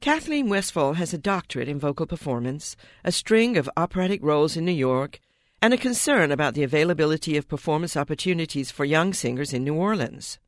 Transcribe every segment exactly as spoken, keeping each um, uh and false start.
Kathleen Westphal has a doctorate in vocal performance, a string of operatic roles in New York, and a concern about the availability of performance opportunities for young singers in New Orleans.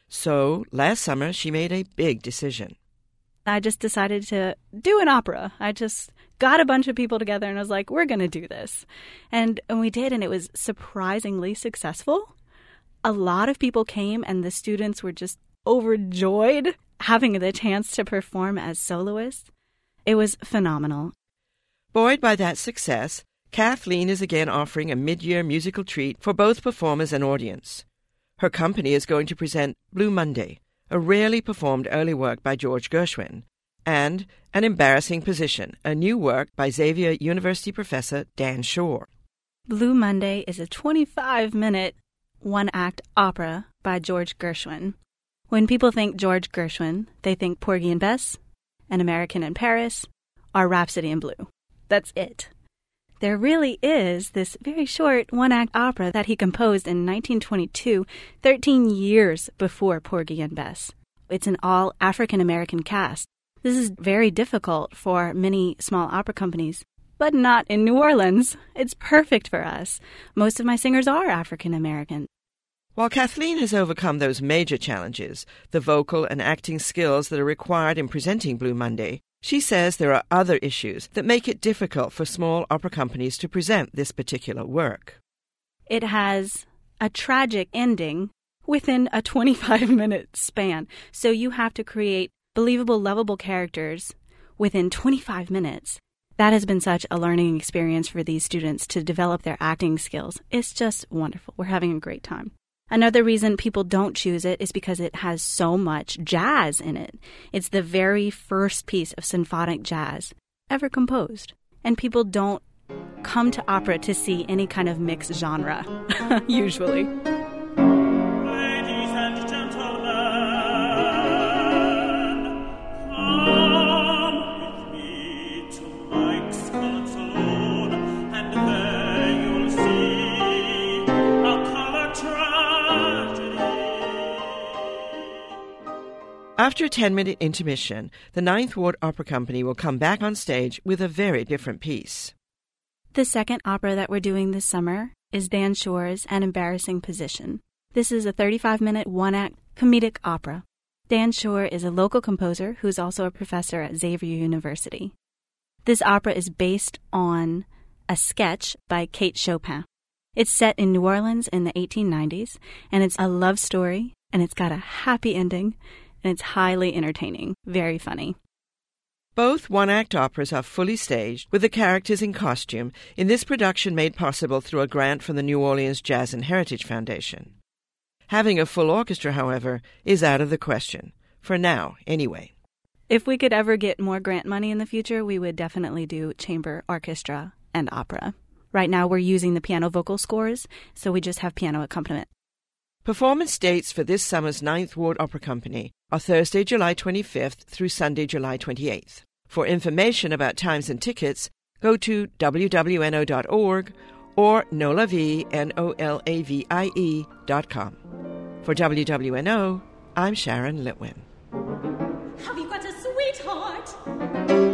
So, last summer, she made a big decision. I just decided to do an opera. I just got a bunch of people together and I was like, we're going to do this. And, and we did, and it was surprisingly successful. A lot of people came, and the students were just overjoyed having the chance to perform as soloists. It was phenomenal. Buoyed by that success, Kathleen is again offering a mid-year musical treat for both performers and audience. Her company is going to present Blue Monday, a rarely performed early work by George Gershwin, and An Embarrassing Position, a new work by Xavier University professor Dan Shore. Blue Monday is a twenty-five minute one-act opera by George Gershwin. When people think George Gershwin, they think Porgy and Bess, An American in Paris, or Rhapsody in Blue. That's it. There really is this very short one-act opera that he composed in nineteen twenty-two, thirteen years before Porgy and Bess. It's an all-African-American cast. This is very difficult for many small opera companies, but not in New Orleans. It's perfect for us. Most of my singers are African-American. While Kathleen has overcome those major challenges, the vocal and acting skills that are required in presenting Blue Monday, she says there are other issues that make it difficult for small opera companies to present this particular work. It has a tragic ending within a twenty-five minute span, so you have to create believable, lovable characters within twenty-five minutes. That has been such a learning experience for these students to develop their acting skills. It's just wonderful. We're having a great time. Another reason people don't choose it is because it has so much jazz in it. It's the very first piece of symphonic jazz ever composed. And people don't come to opera to see any kind of mixed genre, usually. Ladies and gentlemen, come with me to Mike's Gold Saloon, and there you'll see a color tragedy. After a ten-minute intermission, the Ninth Ward Opera Company will come back on stage with a very different piece. The second opera that we're doing this summer is Dan Shore's An Embarrassing Position. This is a thirty-five minute one-act comedic opera. Dan Shore is a local composer who's also a professor at Xavier University. This opera is based on a sketch by Kate Chopin. It's set in New Orleans in the eighteen nineties, and it's a love story, and it's got a happy ending, and it's highly entertaining, very funny. Both one-act operas are fully staged with the characters in costume in this production made possible through a grant from the New Orleans Jazz and Heritage Foundation. Having a full orchestra, however, is out of the question, for now anyway. If we could ever get more grant money in the future, we would definitely do chamber orchestra and opera. Right now we're using the piano vocal scores, so we just have piano accompaniment. Performance dates for this summer's Ninth Ward Opera Company are Thursday, July twenty-fifth through Sunday, July twenty-eighth. For information about times and tickets, go to w w n o dot org or nolavie, N O L A V I E, dot com. For W W N O, I'm Sharon Litwin. Have you got a sweetheart?